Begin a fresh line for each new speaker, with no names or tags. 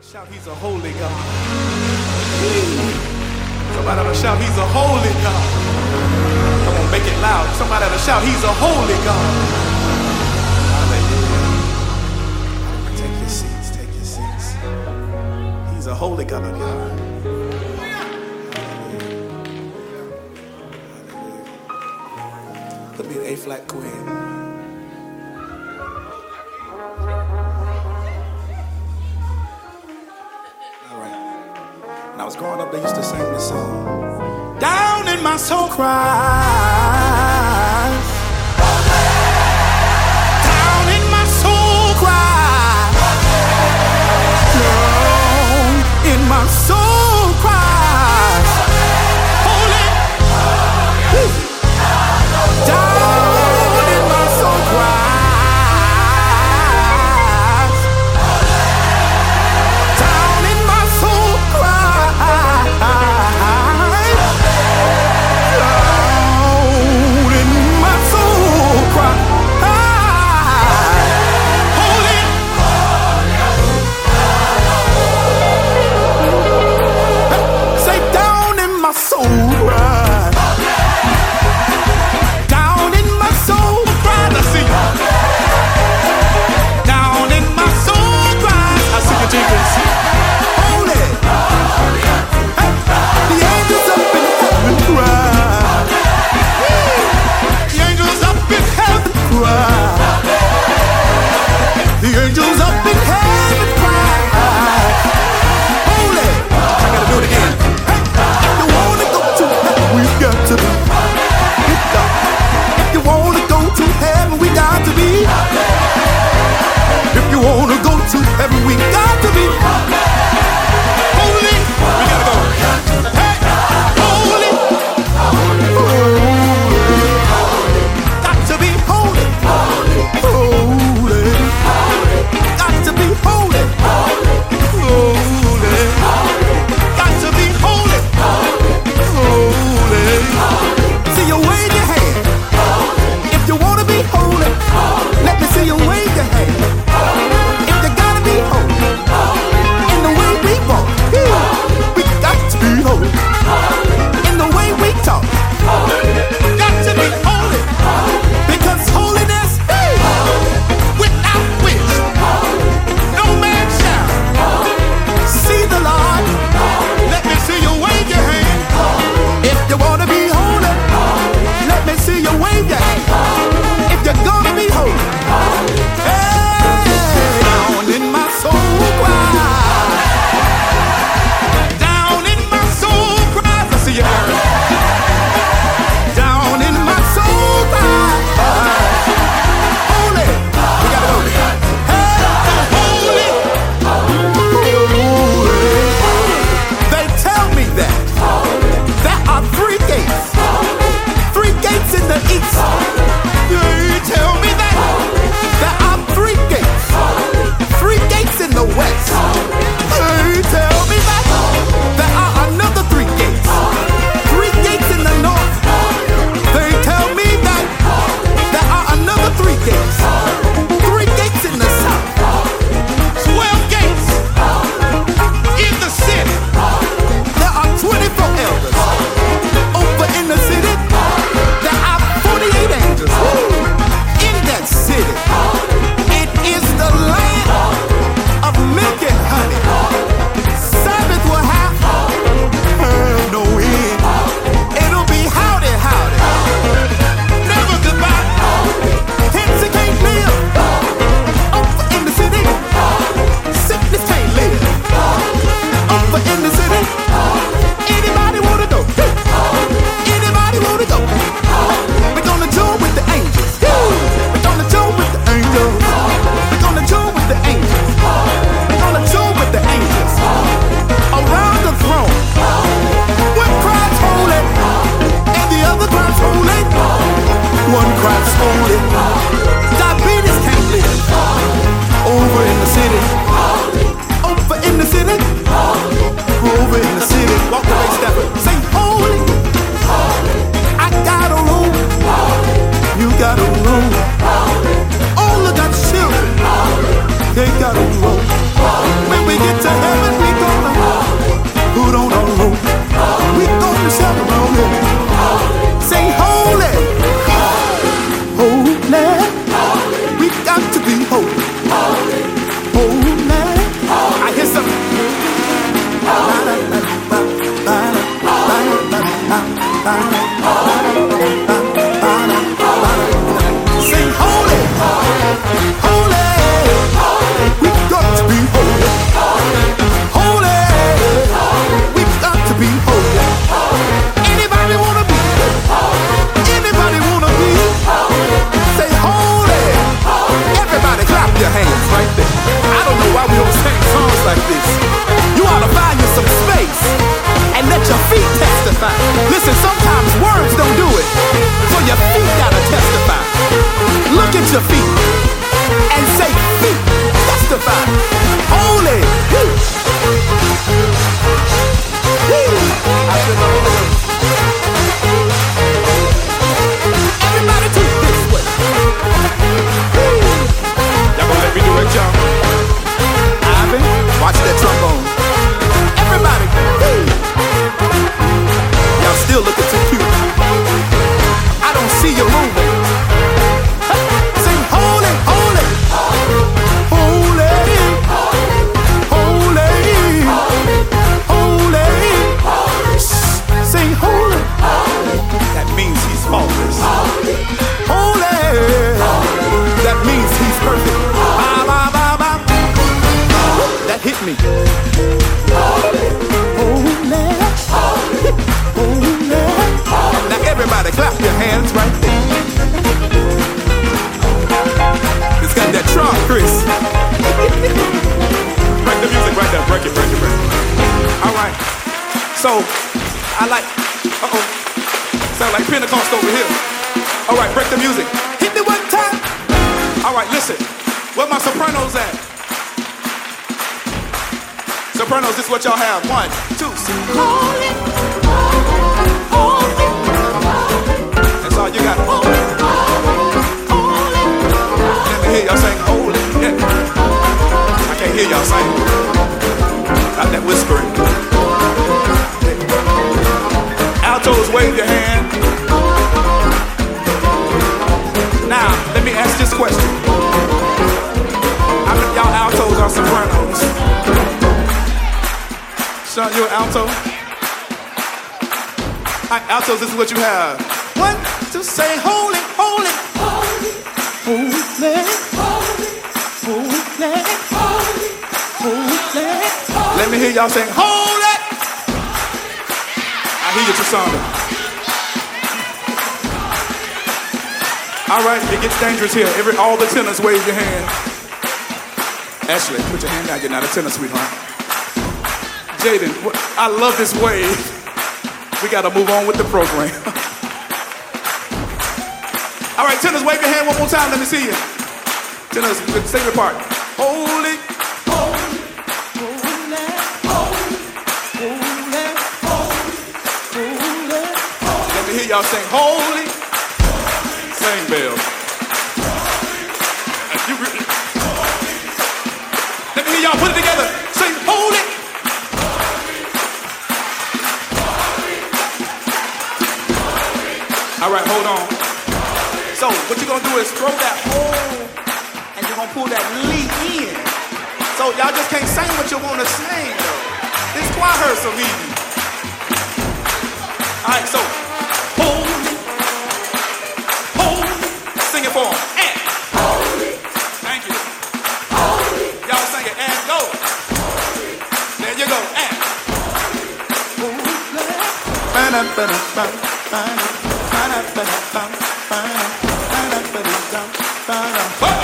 Shout, he's a holy God. Somebody ought to shout, he's a holy God. Come on, make it loud. Somebody ought to shout, he's a holy God. Hallelujah. Take your seats, take your seats. He's a holy God, y'all. Put me an A-flat queen. When I was growing up, they used to sing this song. Down in my soul cries. Down in my soul cries. Down in my soul cries. Holy. Down in my soul cries. Now everybody clap your hands right there. It's got that trunk, Chris. Break the music right there. Break it. All right. So, I like, sound like Pentecost over here. All right, break the music. Hit me one time. All right, listen. Where my sopranos at? Sopranos, this is what y'all have. 1, 2. Holy. That's all you got. Let me hear y'all sing holy. Yeah. I can't hear y'all sing. Got that whispering. Altos, wave your hand. Now, let me ask this question. How many of y'all altos are sopranos? Sean, you an alto? Alright, altos, this is what you have. 1, 2, say holy, holy, holy, holy, holy, holy, holy. Let me hear y'all sing holy. I hear you, Trusanda. All right, it gets dangerous here. All the tenors, wave your hand. Ashley, put your hand down. You're not a tenor, sweetheart. Jaden, I love this wave. We got to move on with the program. All right, tenors, wave your hand one more time. Let me see you. Tenors, sing your part. Holy, holy, holy, holy, holy, holy. Let me hear y'all sing holy. Sing, Bill. Let me hear y'all put it together. Sing holy. All right, hold on. So what you're gonna do is throw that hole and you're gonna pull that lead in. So y'all just can't sing what you wanna sing though. This choir rehearsal meeting. All right, so holy, holy, sing it for them. And holy, thank you. Holy, y'all sing it and go. Holy, there you go. And holy.